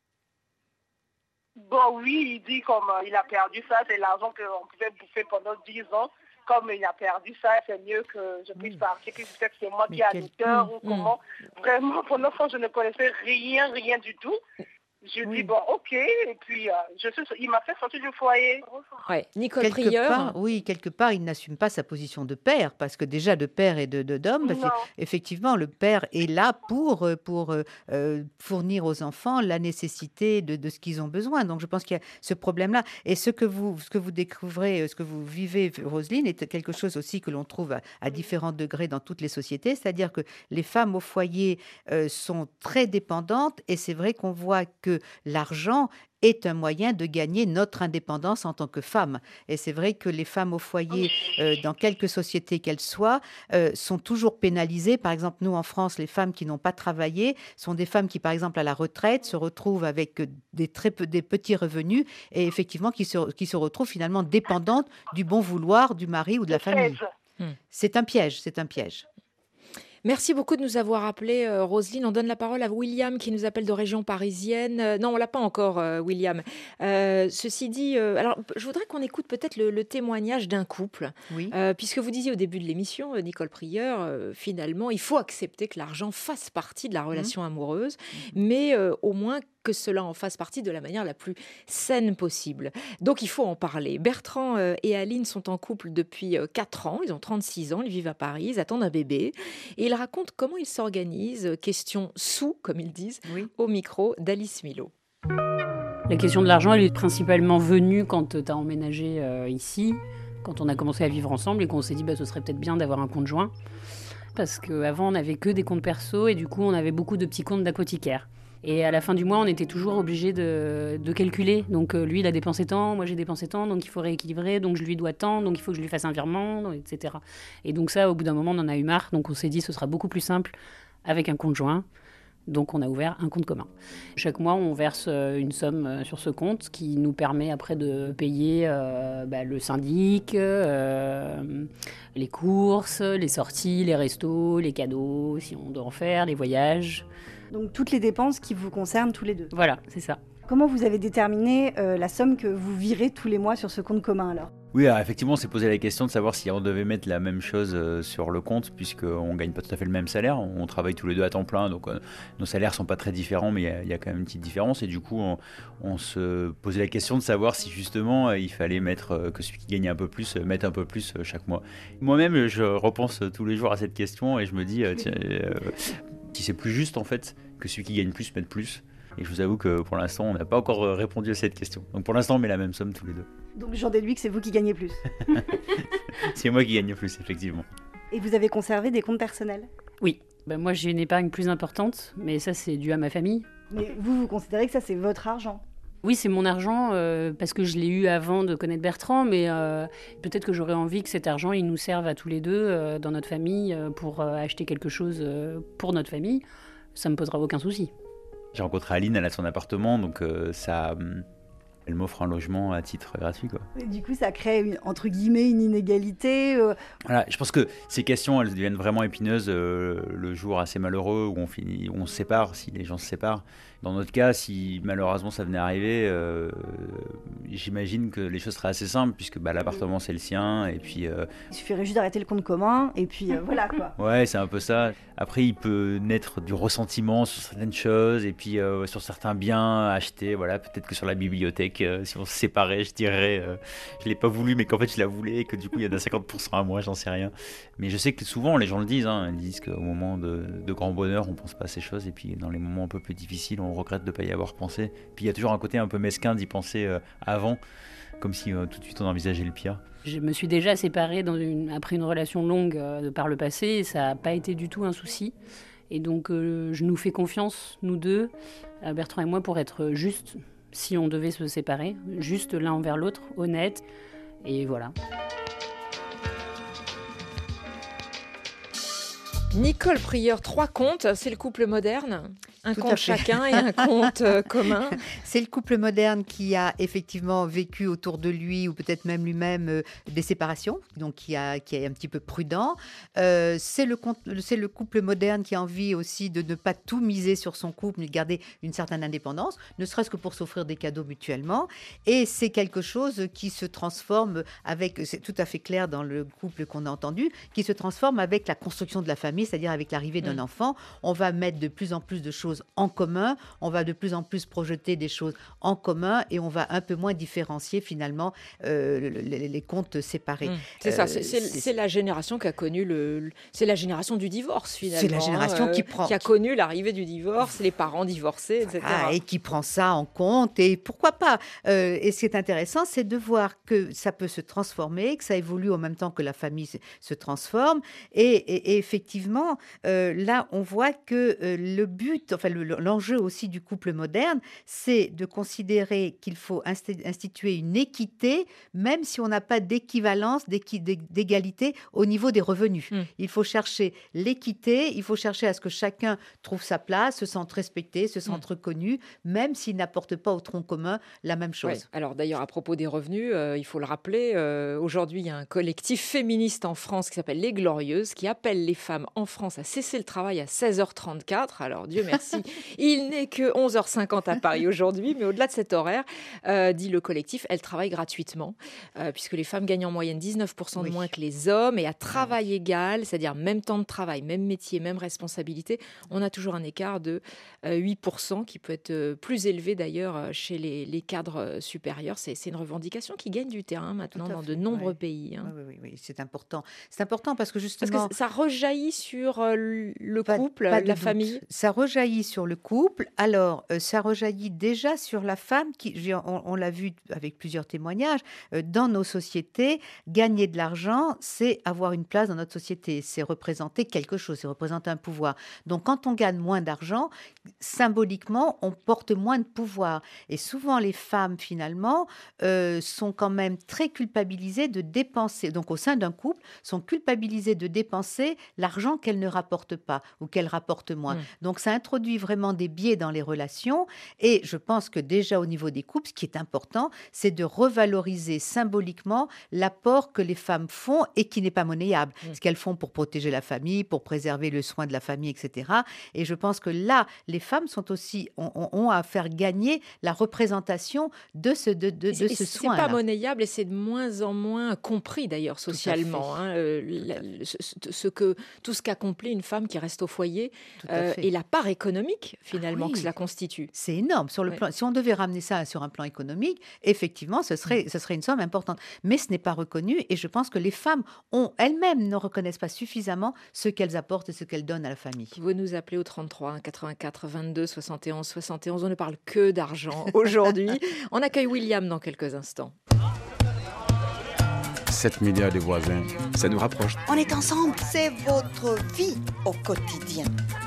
Bon, oui, il dit comme euh, il a perdu ça, c'est l'argent qu'on pouvait bouffer pendant dix ans. Comme il a perdu ça, c'est mieux que je puisse mmh. partir, que peut-être c'est moi mais qui ai quel... à mmh. ou comment. Mmh. Vraiment, pendant ce temps, je ne connaissais rien, rien du tout. Je oui. dis, bon, ok, et puis euh, je suis, il m'a fait sortir du foyer. Ouais. Nicole quelque Prieur. Part, oui, quelque part, il n'assume pas sa position de père, parce que déjà de père et de, de, d'homme, parce effectivement, le père est là pour, pour euh, fournir aux enfants la nécessité de, de ce qu'ils ont besoin. Donc, je pense qu'il y a ce problème-là. Et ce que vous, ce que vous découvrez, ce que vous vivez, Roselyne, est quelque chose aussi que l'on trouve à, à différents degrés dans toutes les sociétés, c'est-à-dire que les femmes au foyer euh, sont très dépendantes, et c'est vrai qu'on voit que que l'argent est un moyen de gagner notre indépendance en tant que femme. Et c'est vrai que les femmes au foyer, euh, dans quelque société qu'elles soient, euh, sont toujours pénalisées. Par exemple, nous, en France, les femmes qui n'ont pas travaillé sont des femmes qui, par exemple, à la retraite, se retrouvent avec des, très peu, des petits revenus et effectivement qui se, qui se retrouvent finalement dépendantes du bon vouloir du mari ou de la famille. C'est un piège, c'est un piège. Merci beaucoup de nous avoir appelés, euh, Roselyne. On donne la parole à William qui nous appelle de région parisienne. Euh, non, on ne l'a pas encore, euh, William. Euh, ceci dit, euh, alors, je voudrais qu'on écoute peut-être le, le témoignage d'un couple. Oui. Euh, puisque vous disiez au début de l'émission, Nicole Prieur, euh, finalement, il faut accepter que l'argent fasse partie de la relation mmh. amoureuse, mmh. mais euh, au moins que cela en fasse partie de la manière la plus saine possible. Donc, il faut en parler. Bertrand euh, et Aline sont en couple depuis euh, quatre ans. Ils ont trente-six ans, ils vivent à Paris, ils attendent un bébé. Et ils racontent comment ils s'organisent, question sous, comme ils disent, oui. au micro d'Alice Milo. La question de l'argent, elle est principalement venue quand tu as emménagé euh, ici, quand on a commencé à vivre ensemble et qu'on s'est dit bah, ce serait peut-être bien d'avoir un compte joint. Parce qu'avant, on n'avait que des comptes perso et du coup, on avait beaucoup de petits comptes d'apothicaire. Et à la fin du mois, on était toujours obligé de, de calculer. Donc euh, lui, il a dépensé tant, moi j'ai dépensé tant, donc il faut rééquilibrer, donc je lui dois tant, donc il faut que je lui fasse un virement, donc, et cetera. Et donc ça, au bout d'un moment, on en a eu marre. Donc on s'est dit, ce sera beaucoup plus simple avec un compte joint. Donc on a ouvert un compte commun. Chaque mois, on verse une somme sur ce compte qui nous permet après de payer euh, bah, le syndic, euh, les courses, les sorties, les restos, les cadeaux, si on doit en faire, les voyages. Donc toutes les dépenses qui vous concernent tous les deux. Voilà, c'est ça. Comment vous avez déterminé euh, la somme que vous virez tous les mois sur ce compte commun alors ? Oui, alors effectivement, on s'est posé la question de savoir si on devait mettre la même chose euh, sur le compte, puisqu'on ne gagne pas tout à fait le même salaire. On travaille tous les deux à temps plein, donc euh, nos salaires ne sont pas très différents, mais il y, y a quand même une petite différence. Et du coup, on, on se posait la question de savoir si justement, euh, il fallait mettre, euh, que celui qui gagnait un peu plus, euh, mette un peu plus euh, chaque mois. Moi-même, je repense tous les jours à cette question et je me dis, euh, tiens, euh, si c'est plus juste en fait, que celui qui gagne plus mette plus. Et je vous avoue que pour l'instant, on n'a pas encore répondu à cette question. Donc pour l'instant, on met la même somme tous les deux. Donc j'en déduis que c'est vous qui gagnez plus. C'est moi qui gagne plus, effectivement. Et vous avez conservé des comptes personnels ? Oui. Ben moi, j'ai une épargne plus importante, mais ça, c'est dû à ma famille. Mais vous, vous considérez que ça, c'est votre argent ? Oui, c'est mon argent, euh, parce que je l'ai eu avant de connaître Bertrand, mais euh, peut-être que j'aurais envie que cet argent, il nous serve à tous les deux, euh, dans notre famille, euh, pour euh, acheter quelque chose euh, pour notre famille. Ça ne me posera aucun souci. J'ai rencontré Aline, elle a son appartement, donc euh, ça, Elle m'offre un logement à titre gratuit, quoi. Et du coup, ça crée, une, entre guillemets, une inégalité. Euh... Voilà, je pense que ces questions, elles deviennent vraiment épineuses euh, le jour assez malheureux où on, finit, où on se sépare, si les gens se séparent. Dans notre cas, si malheureusement ça venait à arriver, euh, j'imagine que les choses seraient assez simples, puisque bah, l'appartement c'est le sien, et puis... Euh... Il suffirait juste d'arrêter le compte commun, et puis euh, voilà, quoi. Ouais, c'est un peu ça. Après, il peut naître du ressentiment sur certaines choses, et puis euh, sur certains biens achetés, voilà, peut-être que sur la bibliothèque, euh, si on se séparait, je dirais, euh, je l'ai pas voulu, mais qu'en fait je la voulais, et que du coup il y en a cinquante pour cent à moi, j'en sais rien. Mais je sais que souvent les gens le disent, hein, ils disent qu'au moment de, de grand bonheur, on pense pas à ces choses, et puis dans les moments un peu plus difficiles, on regrette de ne pas y avoir pensé. Puis il y a toujours un côté un peu mesquin d'y penser euh, avant, comme si euh, tout de suite on envisageait le pire. Je me suis déjà séparée dans une, après une relation longue euh, par le passé, et ça n'a pas été du tout un souci. Et donc euh, je nous fais confiance, nous deux, euh, Bertrand et moi, pour être justes, si on devait se séparer, juste l'un envers l'autre, honnête, et voilà. Nicole Prieur, trois comptes, c'est le couple moderne ? Un Tout compte chacun et un compte euh, commun. C'est le couple moderne qui a effectivement vécu autour de lui, ou peut-être même lui-même, euh, des séparations, donc qui, a, qui est un petit peu prudent. Euh, c'est, le, c'est le couple moderne qui a envie aussi de ne pas tout miser sur son couple, mais de garder une certaine indépendance, ne serait-ce que pour s'offrir des cadeaux mutuellement. Et c'est quelque chose qui se transforme avec, c'est tout à fait clair dans le couple qu'on a entendu, qui se transforme avec la construction de la famille, c'est-à-dire avec l'arrivée d'un mmh. enfant. On va mettre de plus en plus de choses en commun, on va de plus en plus projeter des choses en commun, et on va un peu moins différencier finalement euh, les, les comptes séparés. Mmh, c'est euh, ça, c'est, c'est, c'est la génération qui a connu le, c'est la génération du divorce finalement. C'est la génération euh, qui prend, qui a connu l'arrivée du divorce, les parents divorcés, et cetera. Ah, et qui prend ça en compte, et pourquoi pas. Euh, et ce qui est intéressant, c'est de voir que ça peut se transformer, que ça évolue en même temps que la famille se, se transforme, et, et, et effectivement, euh, là, on voit que euh, le but, enfin le, l'enjeu aussi du couple moderne, c'est de considérer qu'il faut instituer une équité, même si on n'a pas d'équivalence, d'équi, d'égalité au niveau des revenus. Mmh. Il faut chercher l'équité, il faut chercher à ce que chacun trouve sa place, se sente respecté, se sente mmh. reconnu, même s'il n'apporte pas au tronc commun la même chose. Ouais. Alors d'ailleurs, à propos des revenus, euh, il faut le rappeler, euh, aujourd'hui, il y a un collectif féministe en France qui s'appelle Les Glorieuses, qui appelle les femmes en France à cesser le travail à seize heures trente-quatre. Alors Dieu merci, il n'est que onze heures cinquante à Paris aujourd'hui, mais au-delà de cet horaire, euh, dit le collectif, elles travaillent gratuitement, euh, puisque les femmes gagnent en moyenne dix-neuf pour cent de oui. moins que les hommes, et à travail égal, c'est-à-dire même temps de travail, même métier, même responsabilité, on a toujours un écart de euh, huit pour cent qui peut être euh, plus élevé d'ailleurs chez les, les cadres supérieurs. C'est, c'est une revendication qui gagne du terrain maintenant dans de nombreux oui. pays. Hein. Oui, oui, oui, c'est important. C'est important parce que justement... Parce que ça rejaillit sur euh, le pas, couple, pas la doute. famille. Ça rejaillit sur le couple. Alors, euh, ça rejaillit déjà sur la femme, qui, on, on l'a vu avec plusieurs témoignages, euh, dans nos sociétés, gagner de l'argent, c'est avoir une place dans notre société, c'est représenter quelque chose, c'est représenter un pouvoir. Donc, quand on gagne moins d'argent, symboliquement, on porte moins de pouvoir. Et souvent, les femmes, finalement, euh, sont quand même très culpabilisées de dépenser, donc au sein d'un couple, sont culpabilisées de dépenser l'argent qu'elles ne rapportent pas ou qu'elles rapportent moins. Mmh. Donc, ça introduit vraiment des biais dans les relations, et je pense que déjà au niveau des couples, ce qui est important, c'est de revaloriser symboliquement l'apport que les femmes font et qui n'est pas monnayable. Mmh. Ce qu'elles font pour protéger la famille, pour préserver le soin de la famille, et cetera. Et je pense que là, les femmes sont aussi, ont, ont à faire gagner la représentation de ce, de, de, de ce soin. C'est pas monnayable, et c'est de moins en moins compris d'ailleurs socialement. Hein, euh, la, ce, ce que, tout ce qu'accomplit une femme qui reste au foyer euh, et la part économique finalement ah oui. que cela constitue. C'est énorme. Sur le ouais. plan, si on devait ramener ça sur un plan économique, effectivement, ce serait, mmh. ce serait une somme importante. Mais ce n'est pas reconnu, et je pense que les femmes ont, elles-mêmes ne reconnaissent pas suffisamment ce qu'elles apportent et ce qu'elles donnent à la famille. Vous nous appelez au trente-trois quatre-vingt-quatre vingt-deux soixante et onze soixante et onze. On ne parle que d'argent aujourd'hui. On accueille William dans quelques instants. sept milliards de voisins, ça nous rapproche. On est ensemble, c'est votre vie au quotidien.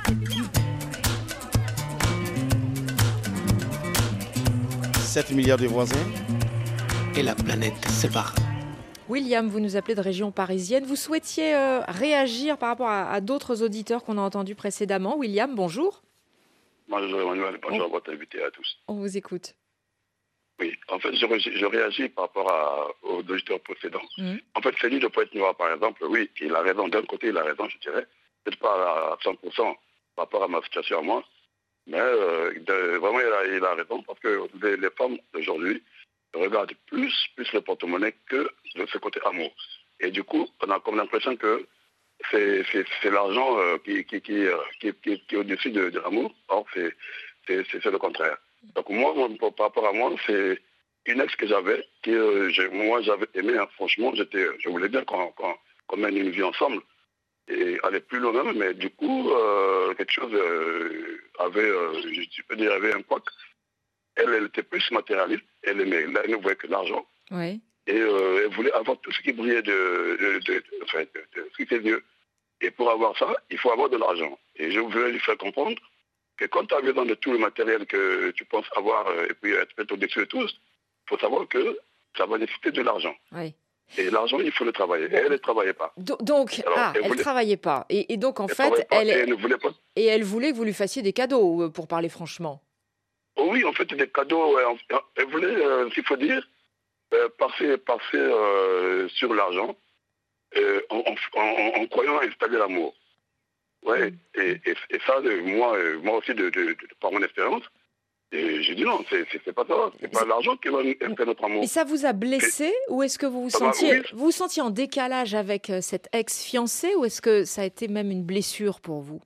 sept milliards de voisins et la planète sépare. William, vous nous appelez de région parisienne. Vous souhaitiez euh, réagir par rapport à, à d'autres auditeurs qu'on a entendus précédemment. William, bonjour. Bonjour Emmanuel, bonjour à votre invité à tous. On vous écoute. Oui, en fait, je, je réagis par rapport à, au auditeur précédent. Mmh. En fait, Céline de Pointe-Noire, par exemple, oui, il a raison. D'un côté, il a raison, je dirais. Peut-être pas à cent pour cent par rapport à ma situation à moi, mais euh, de, vraiment, il a, il a raison parce que les, les femmes d'aujourd'hui regardent plus, plus le porte-monnaie que de ce côté amour. Et du coup, on a comme l'impression que c'est, c'est, c'est l'argent euh, qui, qui, qui, euh, qui, qui, qui est au-dessus de, de l'amour. Or, c'est, c'est, c'est, c'est le contraire. Donc moi, moi, par rapport à moi, c'est une ex que j'avais, que euh, je, moi j'avais aimé, hein, franchement, j'étais, je voulais bien qu'on, qu'on, qu'on mène une vie ensemble et aller plus loin même, mais du coup, euh, quelque chose euh, avait, euh, je peux dire, avait un couac. Elle, elle était plus matérialiste, elle aimait, elle ne voyait que l'argent. Oui. Et euh, elle voulait avoir tout ce qui brillait de, de, de, de, enfin, de, de, de ce qui était mieux. Et pour avoir ça, il faut avoir de l'argent. Et je voulais lui faire comprendre que quand tu as besoin de tout le matériel que tu penses avoir euh, et puis être peut-être au-dessus de tous, il faut savoir que ça va nécessiter de l'argent. Oui. Et l'argent, il faut le travailler. Et elle ne travaillait pas. Do- donc, Alors, ah, elle ne voulait... travaillait pas. Et, et donc, en elle fait, pas, elle... Et elle ne voulait pas. Et elle voulait que vous lui fassiez des cadeaux, pour parler franchement. Oh oui, en fait, des cadeaux. Euh, elle voulait, euh, s'il faut dire, euh, passer, passer euh, sur l'argent euh, en, en, en, en croyant installer l'amour. Ouais, et, et, et ça, moi, moi aussi, de, de, de, par mon expérience, et j'ai dit non, c'est, c'est, c'est pas ça, c'est pas l'argent qui va faire notre amour. Et ça vous a blessé et, ou est-ce que vous vous sentiez, oui. vous vous sentiez en décalage avec cette ex-fiancée ou est-ce que ça a été même une blessure pour vous?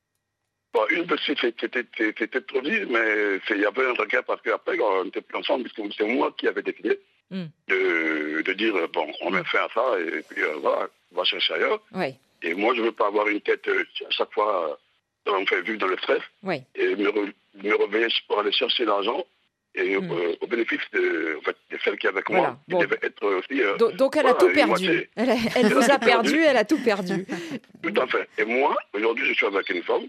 Bon, une blessure, c'était, c'était trop dit, mais il y avait un regret parce qu'après, on n'était plus ensemble, puisque c'est moi qui avais décidé mm. de, de dire, bon, on met fin à ça et puis euh, voilà, on va chercher ailleurs. Oui. Et moi, je ne veux pas avoir une tête euh, à chaque fois, euh, on me fait vivre dans le stress. Oui. Et me, re, me réveiller pour aller chercher l'argent et mm. euh, au bénéfice de, en fait, de celle qui est avec voilà. moi, Bon. qui devait être aussi... Euh, donc, donc, elle voilà, a tout perdu. Elle, a, elle vous a perdu, perdu, elle a tout perdu. Tout à fait. Et moi, aujourd'hui, je suis avec une femme,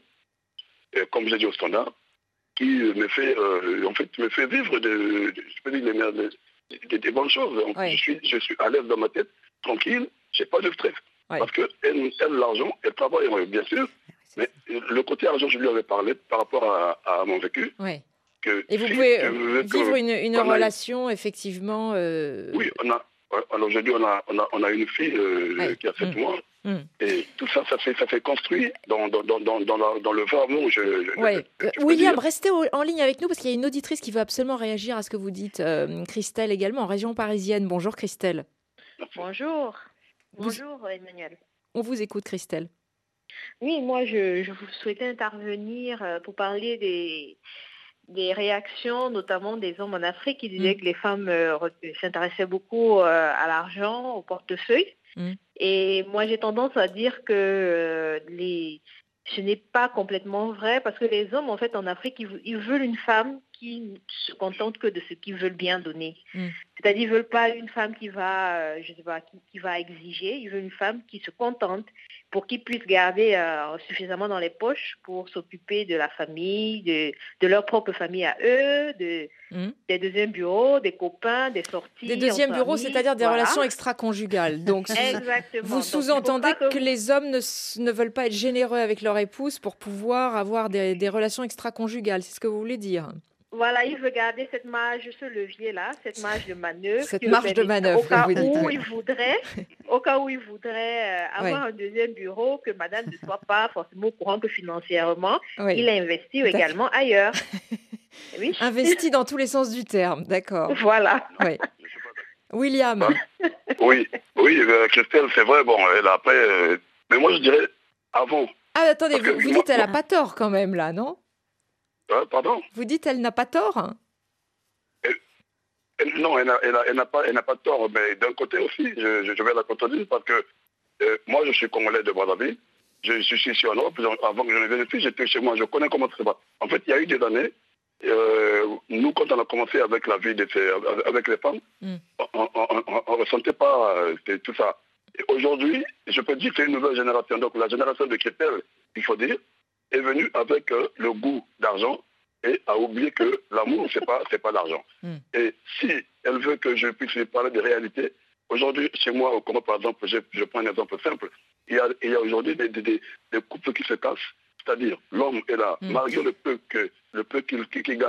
et, comme j'ai dit au standard, qui me fait, euh, en fait, me fait vivre de, de, je peux dire, des, des, des bonnes choses. Oui. Je suis, je suis à l'aise dans ma tête, tranquille, je n'ai pas de stress. Oui. Parce qu'elle, elle, l'argent, elle travaille, bien sûr, mais le côté argent, je lui avais parlé par rapport à, à mon vécu. Oui. Que et vous si pouvez que, vivre que, une, une relation, a, effectivement... Euh... Oui, on a, alors aujourd'hui, on a, on, a, on a une fille euh, oui. qui a sept mmh. mois. Mmh. Et tout ça, ça fait, ça fait construit dans, dans, dans, dans, dans, la, dans le vrai amour. Je, je, ouais. je, je William, restez au, en ligne avec nous parce qu'il y a une auditrice qui veut absolument réagir à ce que vous dites. Euh, Christelle également, en région parisienne. Bonjour Christelle. Bonjour. Bonjour vous... Emmanuel. On vous écoute Christelle. Oui, moi je, je souhaitais intervenir pour parler des, des réactions, notamment des hommes en Afrique qui disaient mmh. que les femmes euh, s'intéressaient beaucoup euh, à l'argent, au portefeuille. Mmh. Et moi, j'ai tendance à dire que euh, les... ce n'est pas complètement vrai parce que les hommes, en fait, en Afrique, ils, ils veulent une femme qui ne se contente que de ce qu'ils veulent bien donner. Mm. C'est-à-dire, ils ne veulent pas une femme qui va, euh, je sais pas, qui, qui va exiger. Ils veulent une femme qui se contente pour qu'ils puissent garder euh, suffisamment dans les poches pour s'occuper de la famille, de, de leur propre famille à eux, de, mm. des deuxièmes bureaux, des copains, des sorties. Des deuxièmes bureaux, c'est-à-dire des voilà. relations extra-conjugales. Donc, exactement. Vous sous-entendez Donc, que, que les hommes ne, ne veulent pas être généreux avec leur épouse pour pouvoir avoir des, des relations extra-conjugales. C'est ce que vous voulez dire? Voilà, il veut garder cette marge, ce levier-là, cette marge de manœuvre. Cette marge de manœuvre, au cas où il voudrait, au cas où il voudrait euh, avoir oui. un deuxième bureau, que madame ne soit pas forcément au courant que financièrement, oui. il a investi d'accord. également ailleurs. Oui. Investi dans tous les sens du terme, d'accord. Voilà. Oui. William. Ah, oui, oui, euh, Christelle, c'est vrai, bon, elle a après, euh, mais moi je dirais avant. Ah, attendez, vous, vous moi, dites elle n'a pas tort quand même, là, non? Euh, pardon? Vous dites elle n'a pas tort hein? elle, elle, Non, elle n'a elle elle pas, elle pas tort, mais d'un côté aussi, je, je, je vais la contredire parce que euh, moi, je suis congolais de Brazzaville, je suis ici en Europe, avant que je ne vienne ici, j'étais chez moi, je connais comment ça se passe. En fait, il y a eu des années, euh, nous, quand on a commencé avec la vie de ces, avec les femmes, mm. on ne ressentait pas euh, tout ça. Et aujourd'hui, je peux dire que c'est une nouvelle génération, donc la génération de Christelle, il faut dire, est venue avec euh, le goût d'argent et a oublié que l'amour, ce n'est pas, c'est pas l'argent. Mm. Et si elle veut que je puisse lui parler de réalité, aujourd'hui, chez moi, au Congo, par exemple, je, je prends un exemple simple, il y a, il y a aujourd'hui des, des, des, des couples qui se cassent, c'est-à-dire l'homme est là, mm. malgré le peu, que, le peu qu'il, qu'il gagne,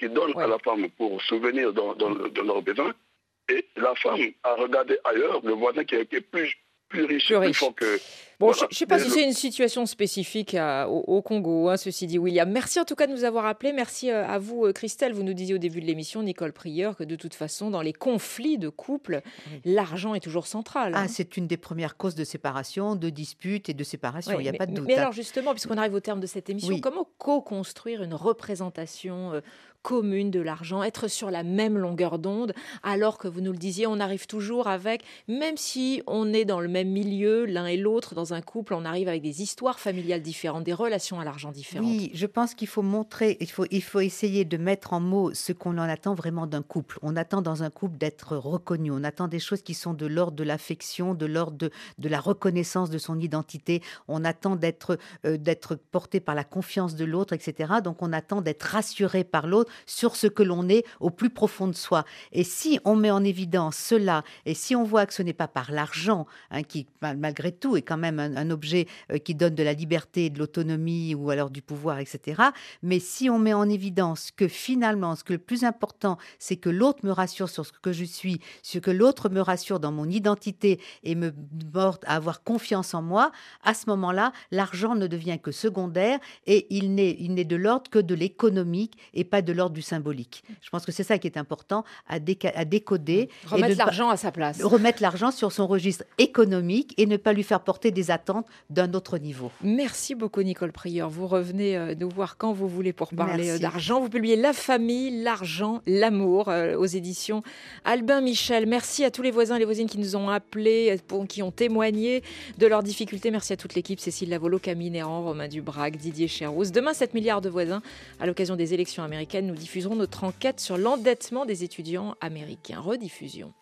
qui donnent ouais. à la femme pour souvenir dans, dans, dans leurs besoins, et la femme a regardé ailleurs le voisin qui est, qui est plus, plus riche, plus, plus riche. Fort que... Bon, voilà. je ne sais pas et si le... c'est une situation spécifique à, au, au Congo, hein, ceci dit, William. Merci en tout cas de nous avoir appelés. Merci à vous, Christelle. Vous nous disiez au début de l'émission, Nicole Prieur, que de toute façon, dans les conflits de couple, oui. l'argent est toujours central. Hein. Ah, c'est une des premières causes de séparation, de disputes et de séparation, il oui, n'y a mais, pas de doute. Mais hein. alors justement, puisqu'on arrive au terme de cette émission, oui. comment co-construire une représentation euh, commune de l'argent, être sur la même longueur d'onde, alors que vous nous le disiez, on arrive toujours avec, même si on est dans le même milieu, l'un et l'autre, dans un couple, on arrive avec des histoires familiales différentes, des relations à l'argent différentes. Oui, je pense qu'il faut montrer, il faut, il faut essayer de mettre en mots ce qu'on en attend vraiment d'un couple. On attend dans un couple d'être reconnu, on attend des choses qui sont de l'ordre de l'affection, de l'ordre de, de la reconnaissance de son identité, on attend d'être, euh, d'être porté par la confiance de l'autre, et cetera. Donc on attend d'être rassuré par l'autre sur ce que l'on est au plus profond de soi. Et si on met en évidence cela, et si on voit que ce n'est pas par l'argent, hein, qui malgré tout est quand même un, un objet euh, qui donne de la liberté, de l'autonomie ou alors du pouvoir, et cetera. Mais si on met en évidence que finalement, ce que le plus important, c'est que l'autre me rassure sur ce que je suis, ce que l'autre me rassure dans mon identité et me porte à avoir confiance en moi, à ce moment-là, l'argent ne devient que secondaire et il n'est, il n'est de l'ordre que de l'économique et pas de l'ordre du symbolique. Je pense que c'est ça qui est important à, déca- à décoder. Remettre et de l'argent à sa place. Remettre l'argent sur son registre économique et ne pas lui faire porter des attentes d'un autre niveau. Merci beaucoup Nicole Prieur. Vous revenez euh, nous voir quand vous voulez pour parler euh, Merci. d'argent. Vous publiez La famille, l'argent, l'amour euh, aux éditions Albin Michel. Merci à tous les voisins et les voisines qui nous ont appelés, pour, qui ont témoigné de leurs difficultés. Merci à toute l'équipe, Cécile Lavolo, Camille Néran, Romain Dubrac, Didier Cherouz. Demain, sept milliards de voisins. À l'occasion des élections américaines, nous diffuserons notre enquête sur l'endettement des étudiants américains. Rediffusion.